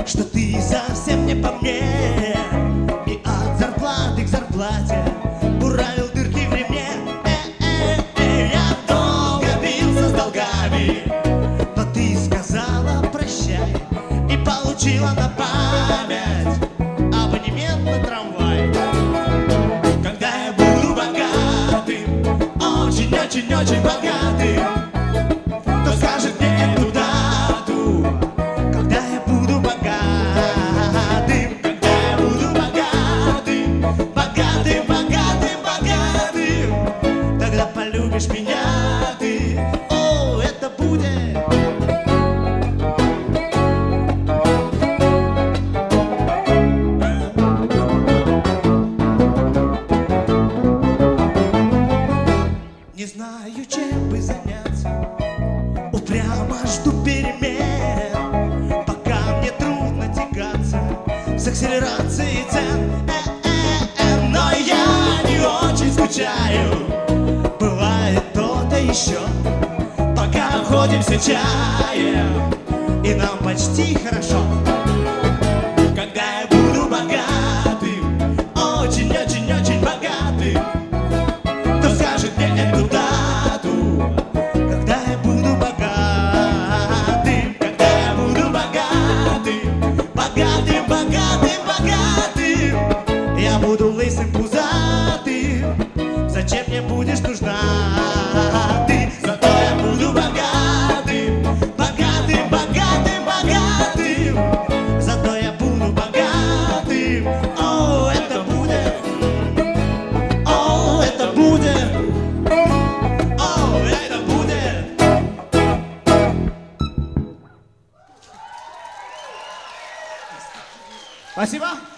что ты совсем не по мне. И от зарплаты к зарплате буравил дырки в ремне. Я долго бился с долгами, но ты сказала прощай и получила на память абонемент на трамвай. Когда я буду богатым, очень-очень-очень богатым, кто скажет мне эту дату? Когда я буду богатым, когда я буду богатым, богатым, богатым, богатым, тогда полюбишь меня ты. О, это будет. Не знаю, чем бы заняться, упрямо жду перемен, пока мне трудно тягаться с акселерацией цен. Но я не очень скучаю, бывает то-то еще, пока обходимся чаем, и нам почти хорошо. Когда я буду богатым, очень-очень-очень богатым, кто скажет мне эту дату? Когда я буду богатым, когда я буду богатым, богатым, богатым, богатым, я буду лысым, пузатым. Зачем мне будешь нужна ты? Зато я буду богатым, богатым, богатым, богатым. Зато я буду богатым. О, это будет. О, это будет. О, это будет. Спасибо.